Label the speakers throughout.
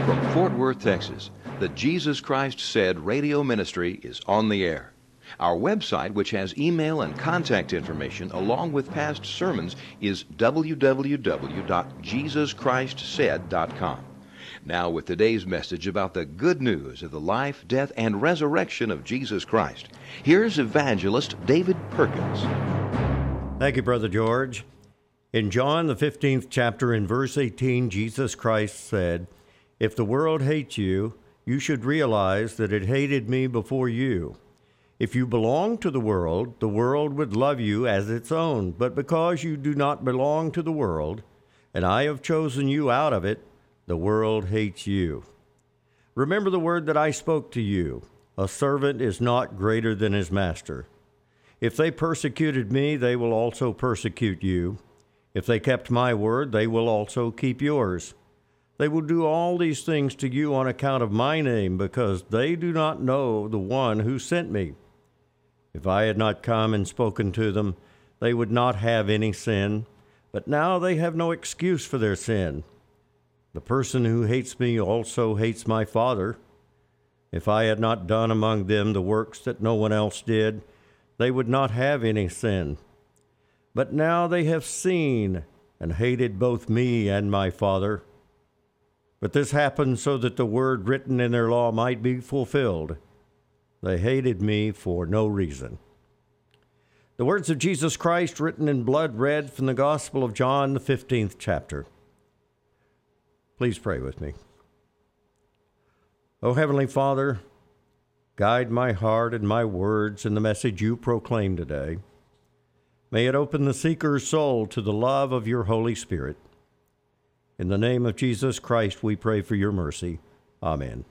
Speaker 1: From Fort Worth, Texas, the Jesus Christ Said radio ministry is on the air. Our website, which has email and contact information along with past sermons, is www.jesuschristsaid.com. Now with today's message about the good news of the life, death, and resurrection of Jesus Christ, here's evangelist David Perkins.
Speaker 2: Thank you, Brother George. In John, the 15th chapter, in verse 18, Jesus Christ said, "If the world hates you, you should realize that it hated me before you. If you belong to the world would love you as its own. But because you do not belong to the world, and I have chosen you out of it, the world hates you. Remember the word that I spoke to you. A servant is not greater than his master. If they persecuted me, they will also persecute you. If they kept my word, they will also keep yours. They will do all these things to you on account of my name, because they do not know the one who sent me. If I had not come and spoken to them, they would not have any sin, but now they have no excuse for their sin. The person who hates me also hates my Father. If I had not done among them the works that no one else did, they would not have any sin. But now they have seen and hated both me and my Father. But this happened so that the word written in their law might be fulfilled. They hated me for no reason." The words of Jesus Christ written in blood red from the Gospel of John, the 15th chapter. Please pray with me. O Heavenly Father, guide my heart and my words in the message you proclaim today. May it open the seeker's soul to the love of your Holy Spirit. In the name of Jesus Christ, we pray for your mercy. Amen.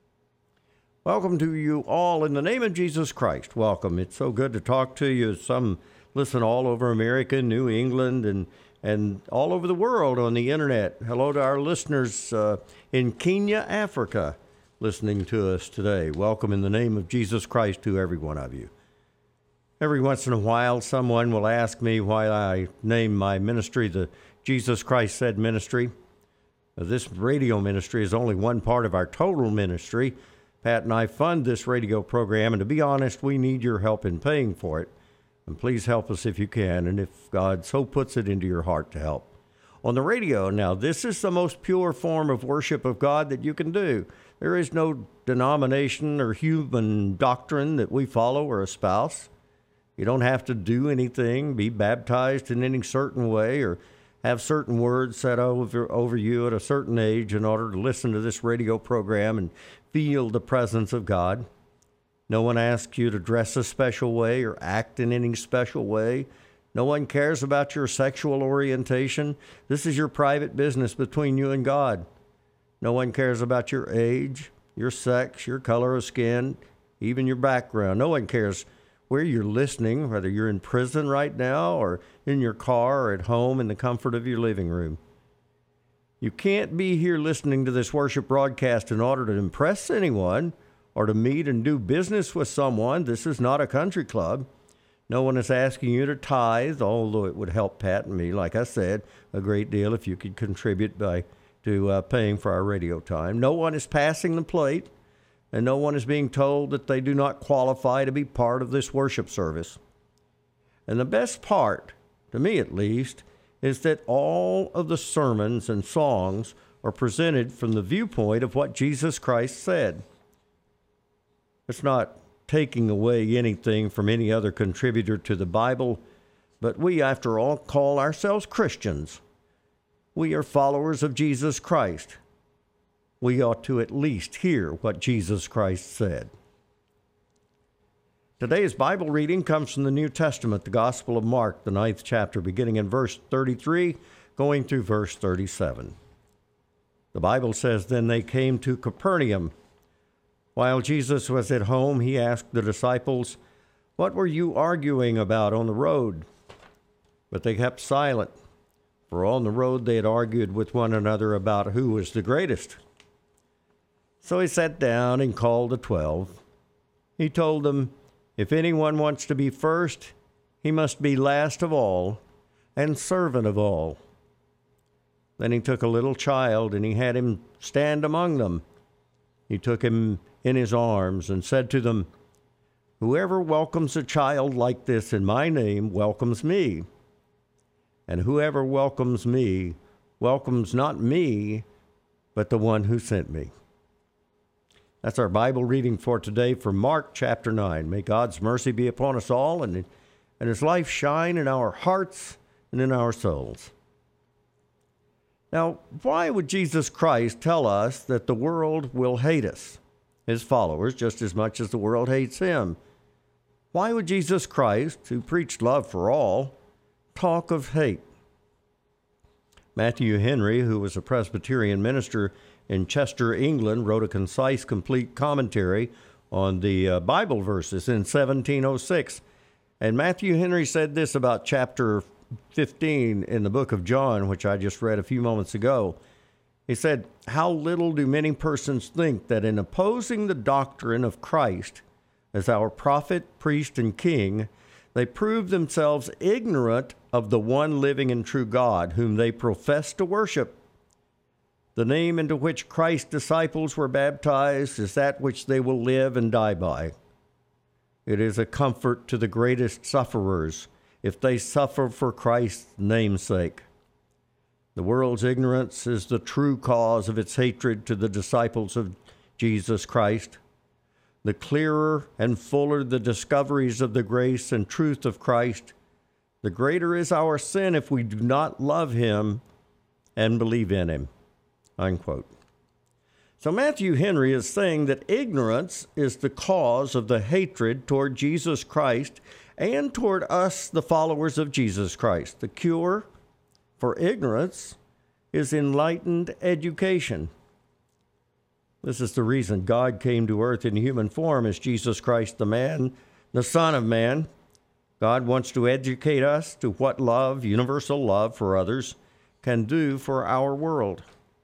Speaker 2: Welcome to you all in the name of Jesus Christ. Welcome. It's so good to talk to you. Some listen all over America, New England, and all over the world on the internet. Hello to our listeners in Kenya, Africa, listening to us today. Welcome in the name of Jesus Christ to every one of you. Every once in a while, someone will ask me why I name my ministry the Jesus Christ Said Ministry. This radio ministry is only one part of our total ministry. Pat and I fund this radio program, and to be honest, we need your help in paying for it. And please help us if you can, and if God so puts it into your heart to help. On the radio, now, this is the most pure form of worship of God that you can do. There is no denomination or human doctrine that we follow or espouse. You don't have to do anything, be baptized in any certain way, or have certain words said over you at a certain age in order to listen to this radio program and feel the presence of God. No one asks you to dress a special way or act in any special way. No one cares about your sexual orientation. This is your private business between you and God. No one cares about your age, your sex, your color of skin, even your background. No one cares where you're listening, whether you're in prison right now or in your car or at home in the comfort of your living room. You can't be here listening to this worship broadcast in order to impress anyone or to meet and do business with someone. This is not a country club. No one is asking you to tithe, although it would help Pat and me, like I said, a great deal if you could contribute to paying for our radio time. No one is passing the plate, and no one is being told that they do not qualify to be part of this worship service. And the best part, to me at least, is that all of the sermons and songs are presented from the viewpoint of what Jesus Christ said. It's not taking away anything from any other contributor to the Bible, but we, after all, call ourselves Christians. We are followers of Jesus Christ. We ought to at least hear what Jesus Christ said. Today's Bible reading comes from the New Testament, the Gospel of Mark, the 9th chapter, beginning in verse 33, going through verse 37. The Bible says, "Then they came to Capernaum. While Jesus was at home, he asked the disciples, 'What were you arguing about on the road?' But they kept silent, for on the road they had argued with one another about who was the greatest. So he sat down and called the 12. He told them, 'If anyone wants to be first, he must be last of all and servant of all. Then he took a little child, and he had him stand among them. He took him in his arms and said to them, "Whoever welcomes a child like this in my name welcomes me. And whoever welcomes me welcomes not me, but the one who sent me." That's our Bible reading for today from Mark chapter 9. May God's mercy be upon us all, and his life shine in our hearts and in our souls. Now, why would Jesus Christ tell us that the world will hate us, his followers, just as much as the world hates him? Why would Jesus Christ, who preached love for all, talk of hate? Matthew Henry, who was a Presbyterian minister in Chester, England, wrote a concise, complete commentary on the Bible verses in 1706. And Matthew Henry said this about chapter 15 in the book of John, which I just read a few moments ago. He said, "How little do many persons think that in opposing the doctrine of Christ as our prophet, priest, and king, they prove themselves ignorant of the one living and true God, whom they profess to worship. The name into which Christ's disciples were baptized is that which they will live and die by. It is a comfort to the greatest sufferers if they suffer for Christ's name's sake. The world's ignorance is the true cause of its hatred to the disciples of Jesus Christ. The clearer and fuller the discoveries of the grace and truth of Christ, the greater is our sin if we do not love him and believe in him." Unquote. So Matthew Henry is saying that ignorance is the cause of the hatred toward Jesus Christ and toward us, the followers of Jesus Christ. The cure for ignorance is enlightened education. This is the reason God came to earth in human form as Jesus Christ, the man, the Son of Man. God wants to educate us to what love, universal love for others, can do for our world.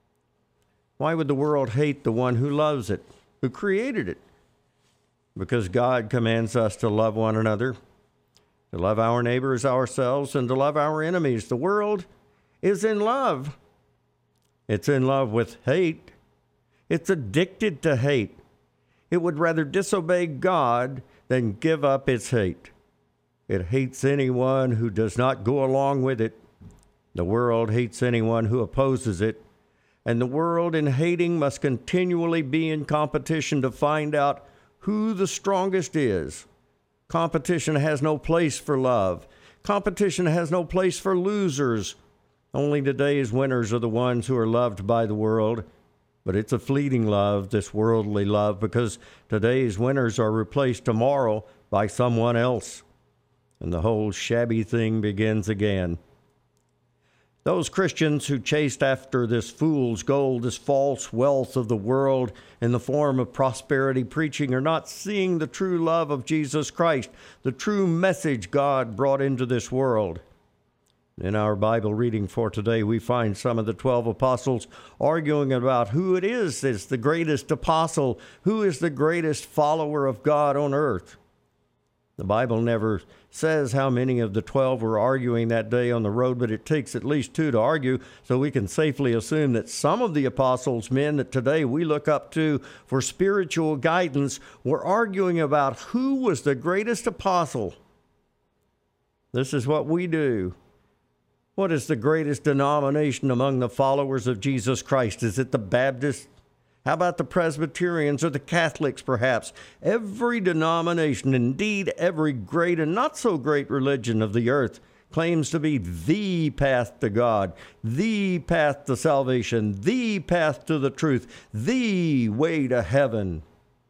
Speaker 2: Why would the world hate the one who loves it, who created it? Because God commands us to love one another, to love our neighbors ourselves, and to love our enemies. The world is in love. It's in love with hate. It's addicted to hate. It would rather disobey God than give up its hate. It hates anyone who does not go along with it. The world hates anyone who opposes it. And the world, in hating, must continually be in competition to find out who the strongest is. Competition has no place for love. Competition has no place for losers. Only today's winners are the ones who are loved by the world. But it's a fleeting love, this worldly love, because today's winners are replaced tomorrow by someone else. And the whole shabby thing begins again. Those Christians who chased after this fool's gold, this false wealth of the world in the form of prosperity preaching, are not seeing the true love of Jesus Christ, the true message God brought into this world. In our Bible reading for today, we find some of the 12 apostles arguing about who it is that's the greatest apostle, who is the greatest follower of God on earth. The Bible never says how many of the 12 were arguing that day on the road, but it takes at least 2 to argue, so we can safely assume that some of the apostles, men that today we look up to for spiritual guidance, were arguing about who was the greatest apostle. This is what we do. What is the greatest denomination among the followers of Jesus Christ? Is it the Baptists? How about the Presbyterians or the Catholics, perhaps? Every denomination, indeed every great and not so great religion of the earth, claims to be the path to God, the path to salvation, the path to the truth, the way to heaven.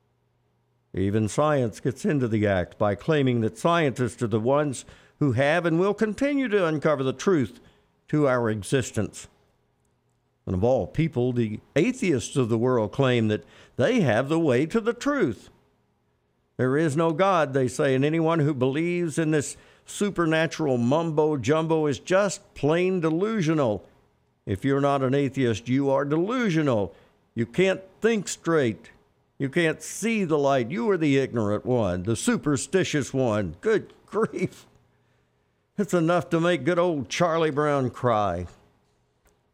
Speaker 2: Even science gets into the act by claiming that scientists are the ones who have and will continue to uncover the truth to our existence. And of all people, the atheists of the world claim that they have the way to the truth. There is no God, they say, and anyone who believes in this supernatural mumbo-jumbo is just plain delusional. If you're not an atheist, you are delusional. You can't think straight. You can't see the light. You are the ignorant one, the superstitious one. Good grief. It's enough to make good old Charlie Brown cry.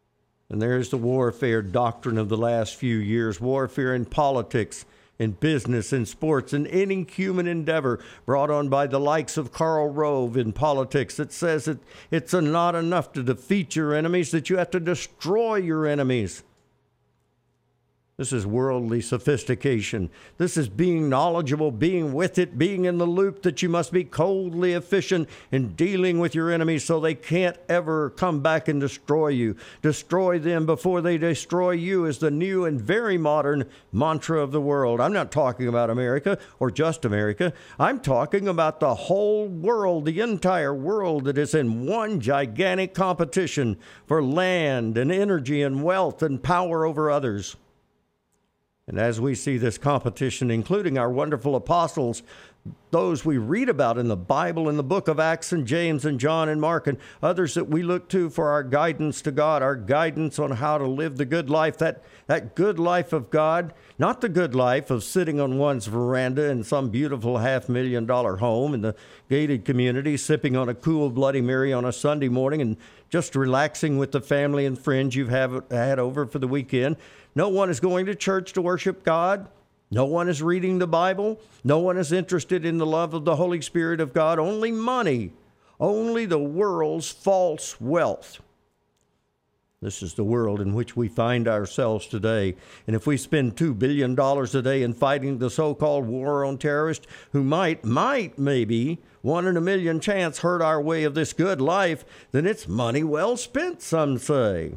Speaker 2: And there's the warfare doctrine of the last few years, warfare in politics, in business, in sports, in any human endeavor brought on by the likes of Karl Rove in politics that says that it's not enough to defeat your enemies, that you have to destroy your enemies. This is worldly sophistication. This is being knowledgeable, being with it, being in the loop, that you must be coldly efficient in dealing with your enemies so they can't ever come back and destroy you. Destroy them before they destroy you is the new and very modern mantra of the world. I'm not talking about America or just America. I'm talking about the whole world, the entire world that is in one gigantic competition for land and energy and wealth and power over others. And as we see this competition, including our wonderful apostles, those we read about in the Bible, in the book of Acts and James and John and Mark, and others that we look to for our guidance to God, our guidance on how to live the good life, that good life of God, not the good life of sitting on one's veranda in some beautiful $500,000 home in the gated community, sipping on a cool Bloody Mary on a Sunday morning and just relaxing with the family and friends you've had over for the weekend. No one is going to church to worship God. No one is reading the Bible. No one is interested in the love of the Holy Spirit of God. Only money. Only the world's false wealth. This is the world in which we find ourselves today. And if we spend $2 billion a day in fighting the so-called war on terrorists who might maybe 1 in a million chance hurt our way of this good life, then it's money well spent, some say.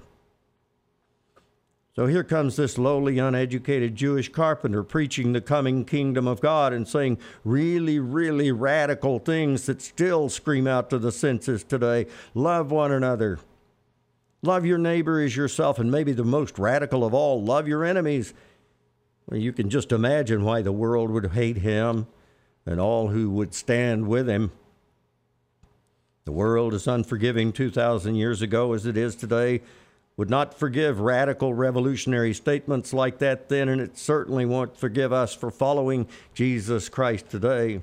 Speaker 2: So here comes this lowly, uneducated Jewish carpenter preaching the coming kingdom of God and saying really, really radical things that still scream out to the senses today. Love one another. Love your neighbor as yourself, and maybe the most radical of all, love your enemies. Well, you can just imagine why the world would hate him and all who would stand with him. The world, as unforgiving 2,000 years ago as it is today, would not forgive radical revolutionary statements like that then, and it certainly won't forgive us for following Jesus Christ today.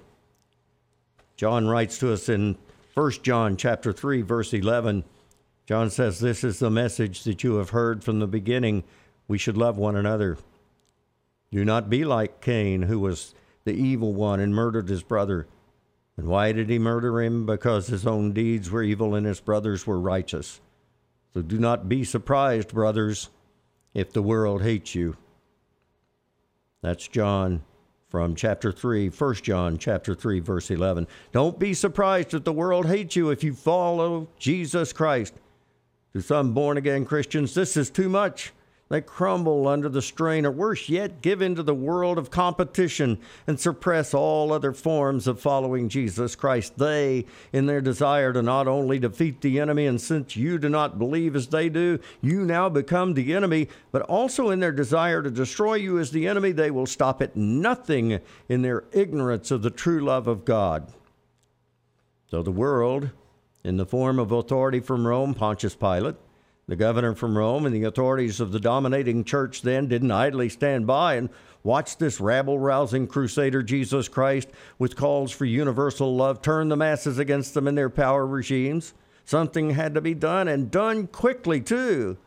Speaker 2: John writes to us in 1 John chapter 3, verse 11. John says, "This is the message that you have heard from the beginning. We should love one another. Do not be like Cain, who was the evil one and murdered his brother. And why did he murder him? Because his own deeds were evil and his brothers were righteous. So do not be surprised, brothers, if the world hates you." That's John from chapter 3, 1 John chapter 3, verse 11. Don't be surprised if the world hates you if you follow Jesus Christ. To some born-again Christians, this is too much. They crumble under the strain, or worse yet, give in to the world of competition and suppress all other forms of following Jesus Christ. They, in their desire to not only defeat the enemy, and since you do not believe as they do, you now become the enemy, but also in their desire to destroy you as the enemy, they will stop at nothing in their ignorance of the true love of God. So the world, in the form of authority from Rome, Pontius Pilate, the governor from Rome, and the authorities of the dominating church then didn't idly stand by and watch this rabble-rousing crusader, Jesus Christ, with calls for universal love, turn the masses against them and their power regimes. Something had to be done, and done quickly, too.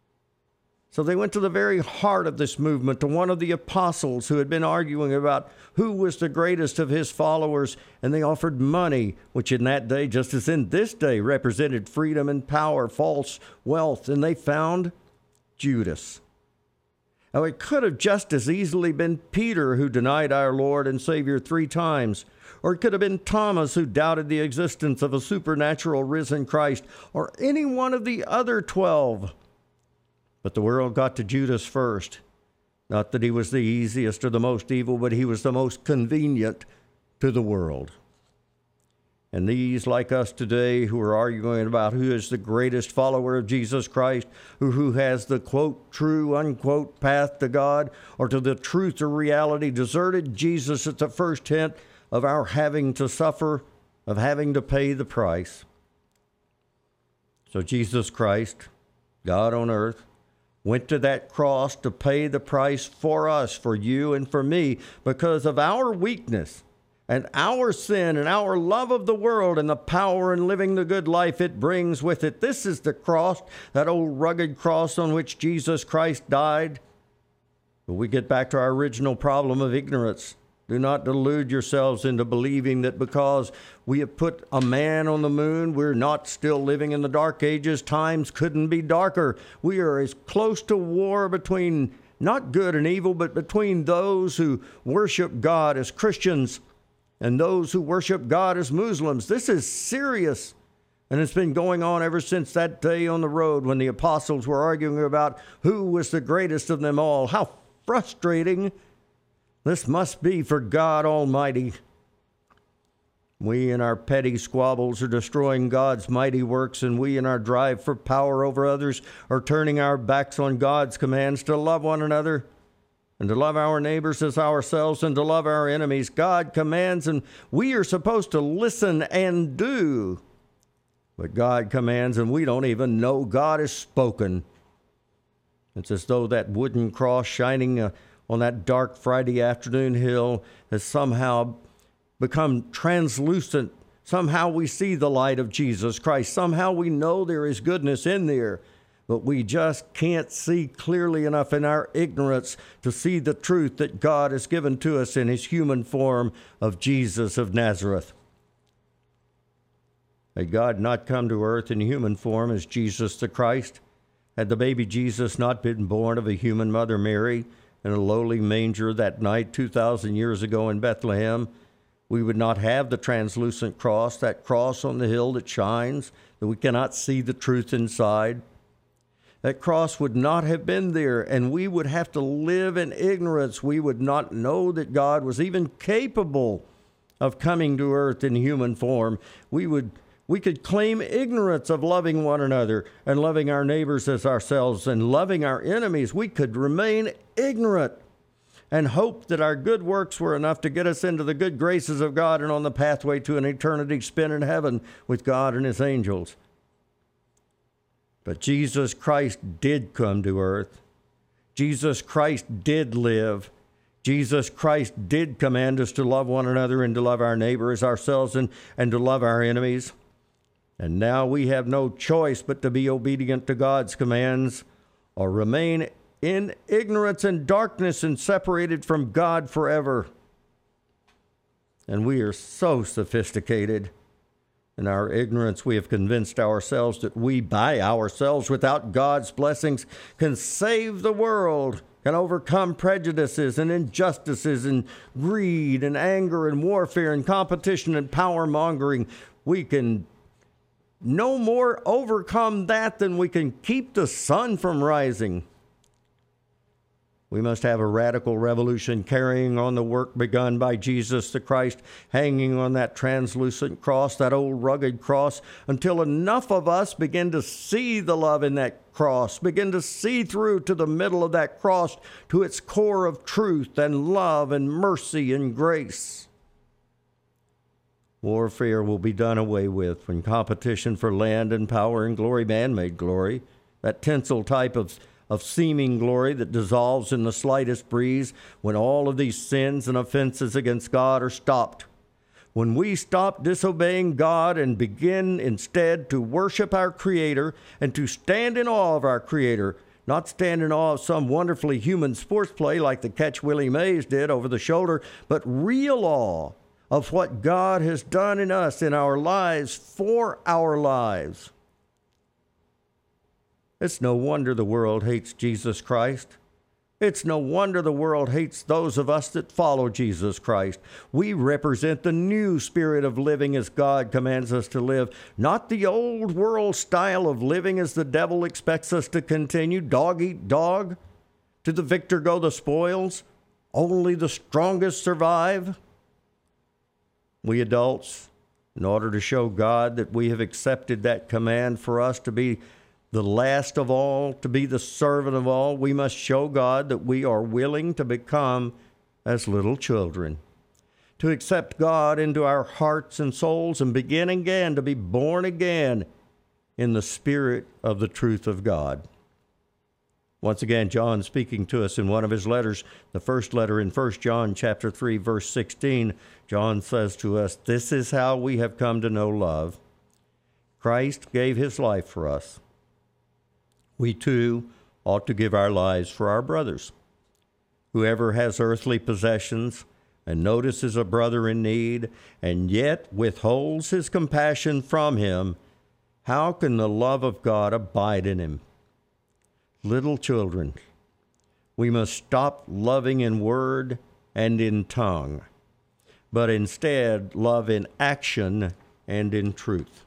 Speaker 2: So they went to the very heart of this movement, to one of the apostles who had been arguing about who was the greatest of his followers, and they offered money, which in that day, just as in this day, represented freedom and power, false wealth, and they found Judas. Now, it could have just as easily been Peter who denied our Lord and Savior 3 times, or it could have been Thomas who doubted the existence of a supernatural risen Christ, or any one of the other 12. But the world got to Judas first. Not that he was the easiest or the most evil, but he was the most convenient to the world. And these, like us today, who are arguing about who is the greatest follower of Jesus Christ, who has the, quote, true, unquote, path to God, or to the truth or reality, deserted Jesus at the first hint of our having to suffer, of having to pay the price. So Jesus Christ, God on earth, went to that cross to pay the price for us, for you and for me, because of our weakness, and our sin and our love of the world and the power in living the good life it brings with it. This is the cross, that old rugged cross on which Jesus Christ died. But we get back to our original problem of ignorance. Do not delude yourselves into believing that because we have put a man on the moon, we're not still living in the dark ages. Times couldn't be darker. We are as close to war between not good and evil, but between those who worship God as Christians and those who worship God as Muslims. This is serious. And it's been going on ever since that day on the road when the apostles were arguing about who was the greatest of them all. How frustrating this must be for God Almighty. We in our petty squabbles are destroying God's mighty works, and we in our drive for power over others are turning our backs on God's commands to love one another and to love our neighbors as ourselves and to love our enemies. God commands, and we are supposed to listen and do. But God commands, and we don't even know God has spoken. It's as though that wooden cross shining on that dark Friday afternoon hill has somehow become translucent. Somehow we see the light of Jesus Christ. Somehow we know there is goodness in there, but we just can't see clearly enough in our ignorance to see the truth that God has given to us in his human form of Jesus of Nazareth. Had God not come to earth in human form as Jesus the Christ, had the baby Jesus not been born of a human mother Mary in a lowly manger that night 2,000 years ago in Bethlehem, we would not have the translucent cross, that cross on the hill that shines, that we cannot see the truth inside. That cross would not have been there, and we would have to live in ignorance. We would not know that God was even capable of coming to earth in human form. We could claim ignorance of loving one another and loving our neighbors as ourselves and loving our enemies. We could remain ignorant and hope that our good works were enough to get us into the good graces of God and on the pathway to an eternity spent in heaven with God and his angels. But Jesus Christ did come to earth. Jesus Christ did live. Jesus Christ did command us to love one another and to love our neighbor as ourselves and to love our enemies. And now we have no choice but to be obedient to God's commands or remain in ignorance and darkness and separated from God forever. And we are so sophisticated. In our ignorance, we have convinced ourselves that we, by ourselves, without God's blessings, can save the world, can overcome prejudices and injustices and greed and anger and warfare and competition and power mongering. We can no more overcome that than we can keep the sun from rising. We must have a radical revolution carrying on the work begun by Jesus the Christ, hanging on that translucent cross, that old rugged cross, until enough of us begin to see the love in that cross, begin to see through to the middle of that cross, to its core of truth and love and mercy and grace. Warfare will be done away with when competition for land and power and glory, man-made glory, that tinsel type of seeming glory that dissolves in the slightest breeze, when all of these sins and offenses against God are stopped. When we stop disobeying God and begin instead to worship our Creator and to stand in awe of our Creator, not stand in awe of some wonderfully human sports play like the catch Willie Mays did over the shoulder, but real awe of what God has done in us, in our lives, for our lives. It's no wonder the world hates Jesus Christ. It's no wonder the world hates those of us that follow Jesus Christ. We represent the new spirit of living as God commands us to live, not the old world style of living as the devil expects us to continue. Dog eat dog. To the victor go the spoils. Only the strongest survive. We adults, in order to show God that we have accepted that command for us to be the last of all, to be the servant of all, we must show God that we are willing to become as little children, to accept God into our hearts and souls and begin again to be born again in the spirit of the truth of God. Once again, John speaking to us in one of his letters, the first letter in 1 John chapter 3, verse 16, John says to us, "This is how we have come to know love. Christ gave his life for us. We too ought to give our lives for our brothers. Whoever has earthly possessions and notices a brother in need and yet withholds his compassion from him, how can the love of God abide in him?" Little children, we must stop loving in word and in tongue, but instead love in action and in truth.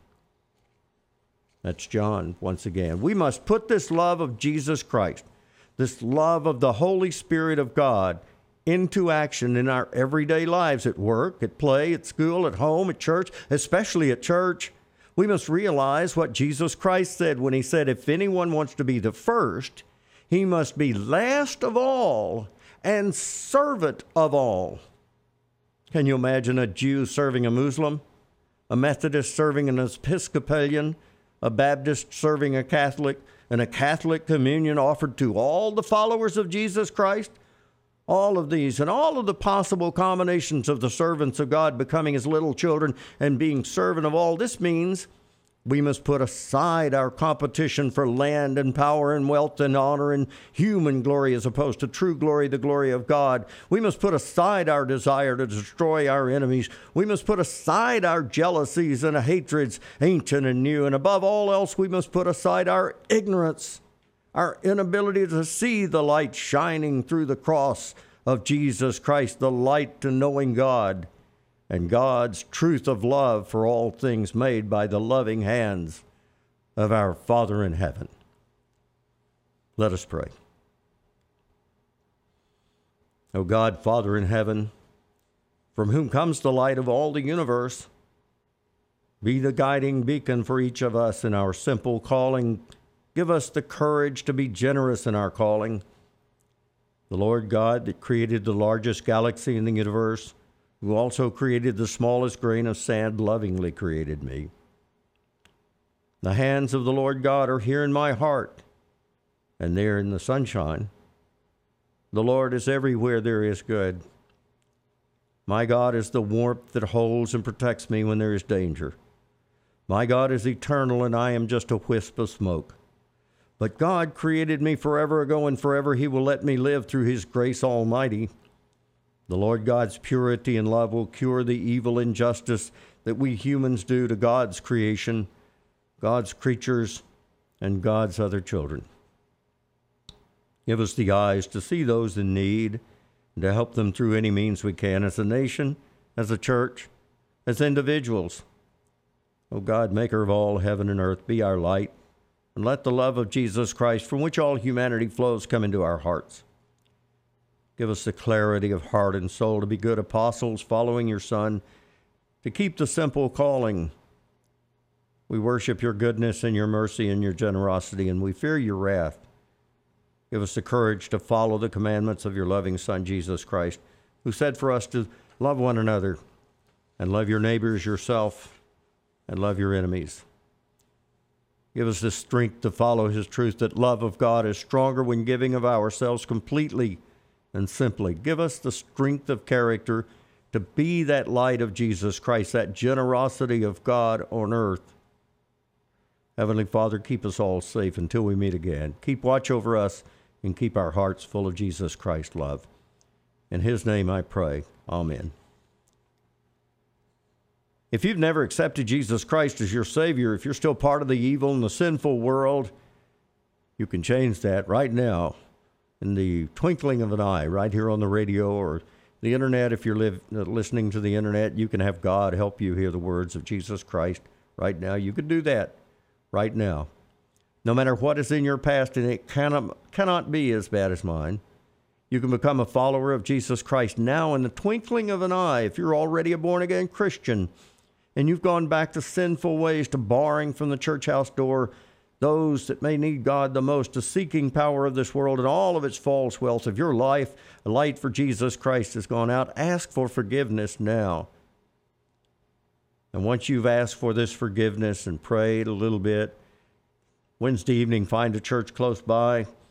Speaker 2: That's John once again. We must put this love of Jesus Christ, this love of the Holy Spirit of God, into action in our everyday lives, at work, at play, at school, at home, at church, especially at church. We must realize what Jesus Christ said when he said, if anyone wants to be the first, he must be last of all and servant of all. Can you imagine a Jew serving a Muslim, a Methodist serving an Episcopalian, a Baptist serving a Catholic, and a Catholic communion offered to all the followers of Jesus Christ? All of these and all of the possible combinations of the servants of God becoming his little children and being servant of all. This means we must put aside our competition for land and power and wealth and honor and human glory as opposed to true glory, the glory of God. We must put aside our desire to destroy our enemies. We must put aside our jealousies and hatreds, ancient and new. And above all else, we must put aside our ignorance, our inability to see the light shining through the cross of Jesus Christ, the light to knowing God, and God's truth of love for all things made by the loving hands of our Father in heaven. Let us pray. O God, Father in heaven, from whom comes the light of all the universe, be the guiding beacon for each of us in our simple calling. Give us the courage to be generous in our calling. The Lord God that created the largest galaxy in the universe, who also created the smallest grain of sand, lovingly created me. The hands of the Lord God are here in my heart, and there in the sunshine. The Lord is everywhere there is good. My God is the warmth that holds and protects me when there is danger. My God is eternal, and I am just a wisp of smoke. But God created me forever ago, and forever he will let me live through his grace almighty. The Lord God's purity and love will cure the evil injustice that we humans do to God's creation, God's creatures, and God's other children. Give us the eyes to see those in need and to help them through any means we can as a nation, as a church, as individuals. O God, maker of all heaven and earth, be our light. And let the love of Jesus Christ, from which all humanity flows, come into our hearts. Give us the clarity of heart and soul to be good apostles following your Son, to keep the simple calling. We worship your goodness and your mercy and your generosity, and we fear your wrath. Give us the courage to follow the commandments of your loving Son, Jesus Christ, who said for us to love one another and love your neighbors, yourself, and love your enemies. Give us the strength to follow his truth that love of God is stronger when giving of ourselves completely and simply. Give us the strength of character to be that light of Jesus Christ, that generosity of God on earth. Heavenly Father, keep us all safe until we meet again. Keep watch over us and keep our hearts full of Jesus Christ love. In his name I pray. Amen. If you've never accepted Jesus Christ as your Savior, if you're still part of the evil and the sinful world, you can change that right now in the twinkling of an eye, right here on the radio or the internet. If you're listening to the internet, you can have God help you hear the words of Jesus Christ right now. You can do that right now. No matter what is in your past, and it cannot be as bad as mine, you can become a follower of Jesus Christ now in the twinkling of an eye. If you're already a born-again Christian, and you've gone back to sinful ways, to barring from the church house door those that may need God the most, to seeking power of this world and all of its false wealth of your life, a light for Jesus Christ has gone out. Ask for forgiveness now. And once you've asked for this forgiveness and prayed a little bit, Wednesday evening, find a church close by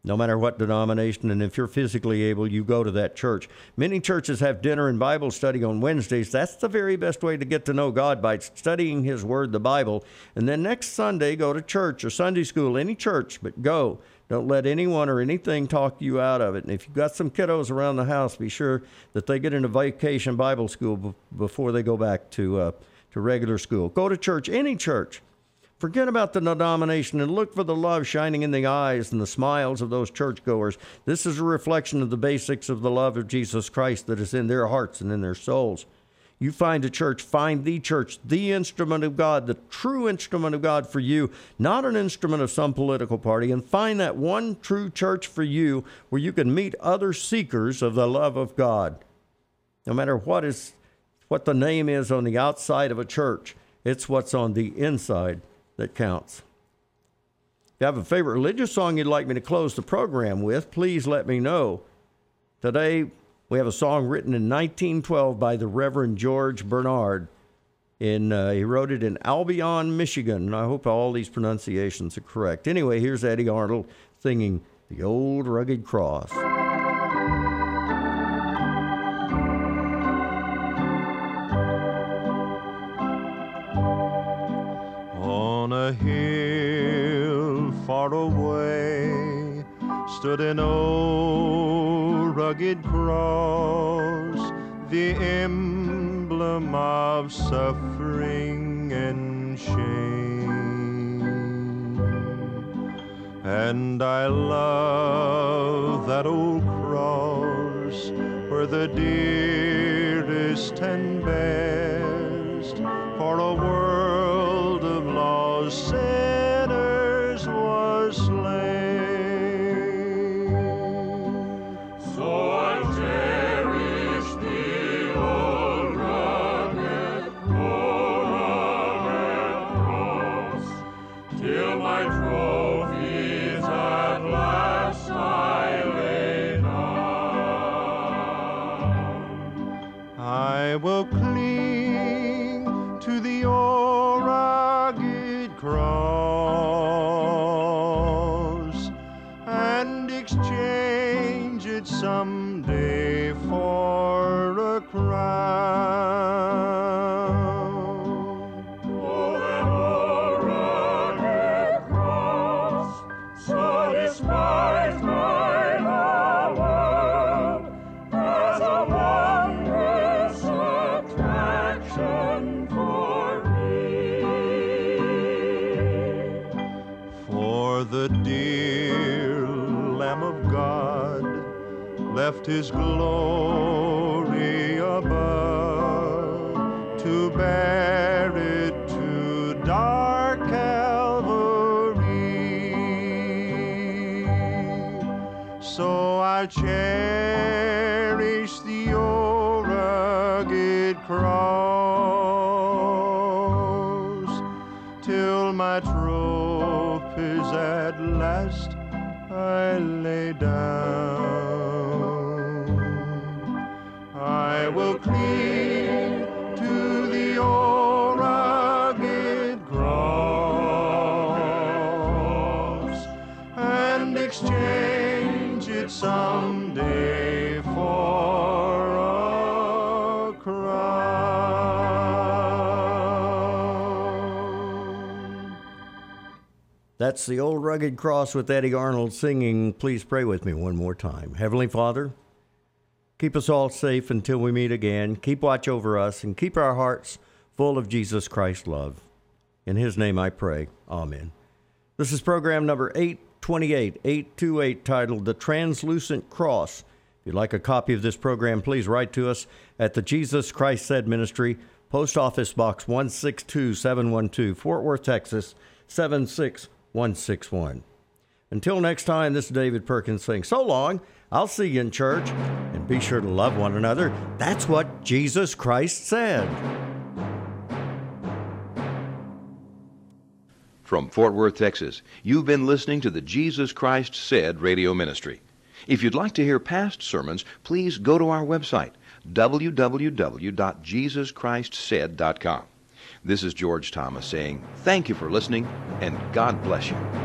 Speaker 2: no matter what denomination, and if you're physically able, you go to that church. Many churches have dinner and Bible study on Wednesdays. That's the very best way to get to know God, by studying His Word, the Bible. And then next Sunday, go to church or Sunday school, any church, but go. Don't let anyone or anything talk you out of it. And if you've got some kiddos around the house, be sure that they get into vacation Bible school before they go back to regular school. Go to church, any church. Forget about the denomination and look for the love shining in the eyes and the smiles of those churchgoers. This is a reflection of the basics of the love of Jesus Christ that is in their hearts and in their souls. You find a church, find the church, the instrument of God, the true instrument of God for you, not an instrument of some political party, and find that one true church for you where you can meet other seekers of the love of God. No matter what the name is on the outside of a church, it's what's on the inside that counts. If you have a favorite religious song you'd like me to close the program with, please let me know. Today, we have a song written in 1912 by the Reverend George Bernard. He wrote it in Albion, Michigan. And I hope all these pronunciations are correct. Anyway, here's Eddie Arnold singing The Old Rugged Cross.
Speaker 3: On a hill far away stood an old rugged cross, the emblem of suffering and shame. And I love that old cross where the dearest and best for a world of lost sinners was slain. So I cherish the old rugged cross till my trophies at last I lay down. I will cling to the old rugged cross and exchange it someday for a crown. Oh, that old rugged cross, so despised by the world, as a wondrous attraction for me. For the dear Lamb of God left his glory above to bear it to dark Calvary. So I cherish the old rugged cross till my trophies at last I lay down. I will cling to the old rugged cross and exchange it someday for a crown.
Speaker 2: That's The Old Rugged Cross with Eddie Arnold singing. Please pray with me one more time. Heavenly Father, keep us all safe until we meet again. Keep watch over us and keep our hearts full of Jesus Christ's love. In His name I pray. Amen. This is program number 828, titled The Translucent Cross. If you'd like a copy of this program, please write to us at the Jesus Christ Said Ministry, Post Office Box 162712, Fort Worth, Texas, 76161. Until next time, this is David Perkins saying so long. I'll see you in church, and be sure to love one another. That's what Jesus Christ said.
Speaker 1: From Fort Worth, Texas, you've been listening to the Jesus Christ Said radio ministry. If you'd like to hear past sermons, please go to our website, www.jesuschristsaid.com. This is George Thomas saying thank you for listening, and God bless you.